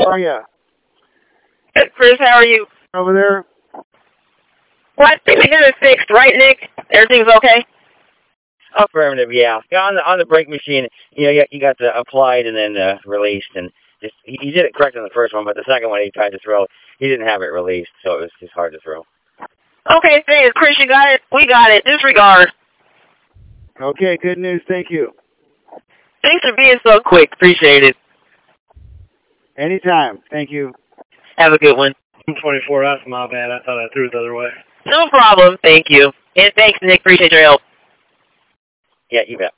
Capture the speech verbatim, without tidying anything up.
How are you? Good, Chris. How are you? Over there? Well, I think we got it fixed, right, Nick? Everything's okay? Affirmative, yeah. Yeah, on the on the brake machine, you know, you got, you got the applied and then uh, released, and just he, he did it correct on the first one, but the second one he tried to throw, he didn't have it released, so it was just hard to throw. Okay, thanks, Chris. You got it. We got it. Disregard. Okay, good news. Thank you. Thanks for being so quick. Appreciate it. Anytime. Thank you. Have a good one. twenty-four, that's my bad. I thought I threw it the other way. No problem. Thank you. And thanks, Nick. Appreciate your help. Yeah, you bet.